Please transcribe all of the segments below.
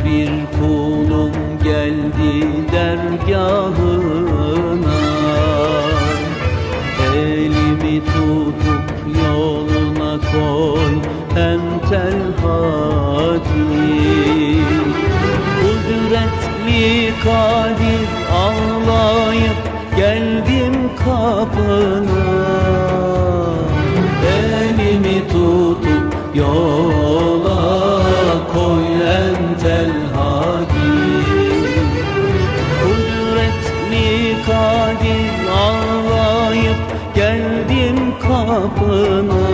bir kulum geldi dergahına, elimi tutup yoluna koy entel hadi. Kudretli kadir ağlayıp geldim kapına, elimi tutup yola koy entel hadi. Kudretli kadir ağlayıp geldim kapına,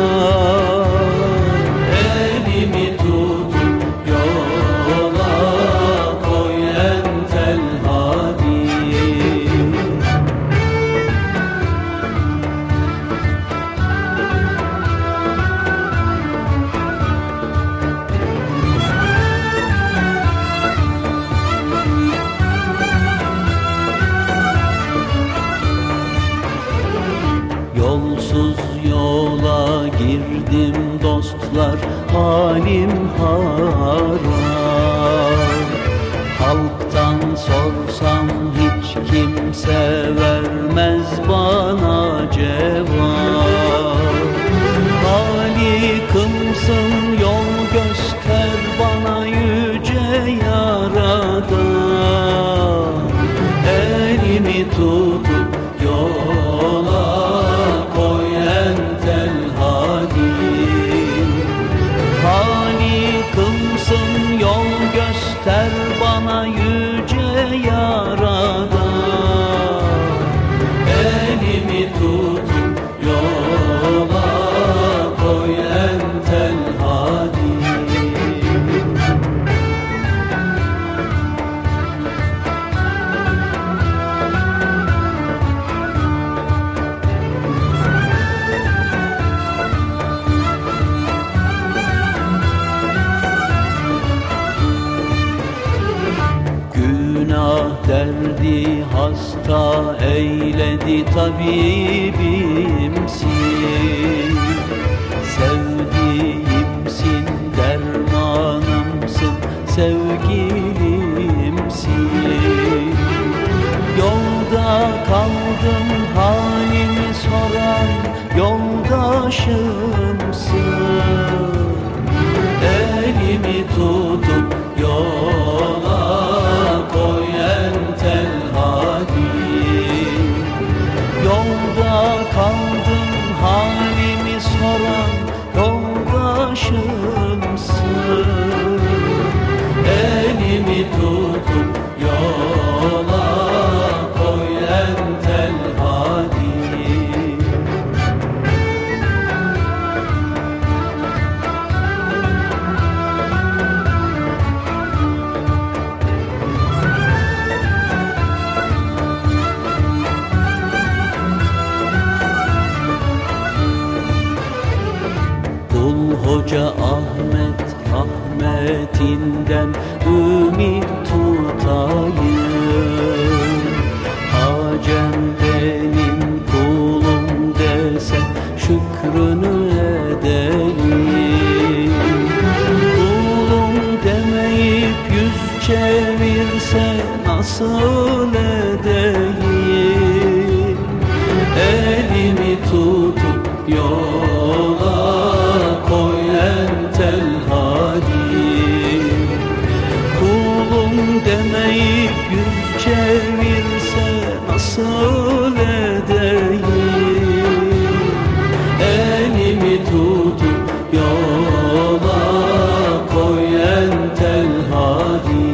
elimi tutup yola koy entel hadi. Yolsuz yola girdim dostlar, halim haram. Halktan sorsam hiç kimse vermez bana cevap. Halikimsin, yol göster bana yüce Yaradan. Elimi tutup yola koy entel hadi. Halikimsin, yol göster bana yüce Yaradan. Elimi tutup yola koy entel hadi. Günah derdi hasta eyledi tabibimsin. Sevdiğimsin, dermanımsın, sevgilimsin. Yolda kaldım halimi soran yoldaşımsın. Elimi tutup yola koy entel hadi. Yolda kaldım halimi soran yoldaşımsın. Elimi tutup yola koy entel hadi. Hoca Ahmet rahmetinden ümit tutayım. Hacem benim kulum desen şükrünü edeyim. Kulum demeyip yüz çevirse nasıl edeyim? Elimi tutup yola koy entel hadi. Kulum demeyip yüz çevirse nasıl edeyim? Elimi tutup yola koy entel hadi.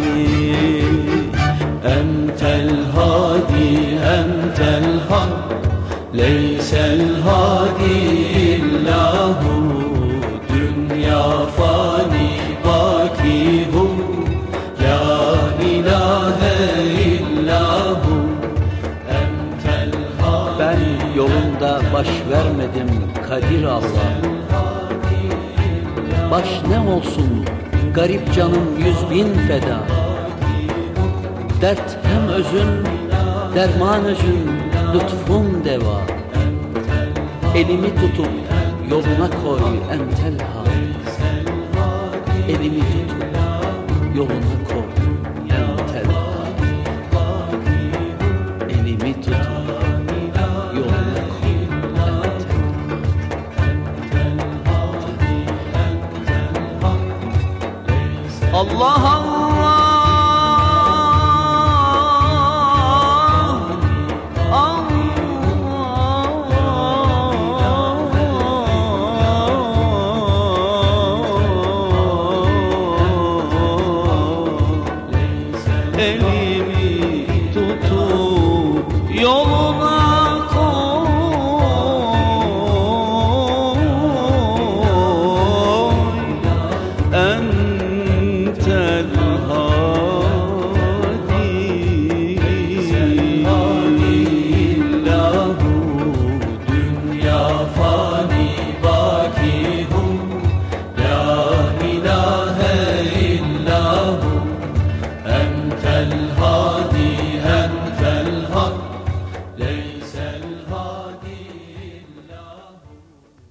Entel hadi, entel hadi, leysel hadi illahu. Dünya fani bakihum, la ilahe illahu. Entel hadi. Ben yolunda baş vermedim Kadir Allah. Baş ne olsun garip canım 100.000 feda. Dert hem özün, derman özün, lütfun deva. Elimi tutup yoluna koy entel hadi. Elimi tutup yoluna koy tutup yoluna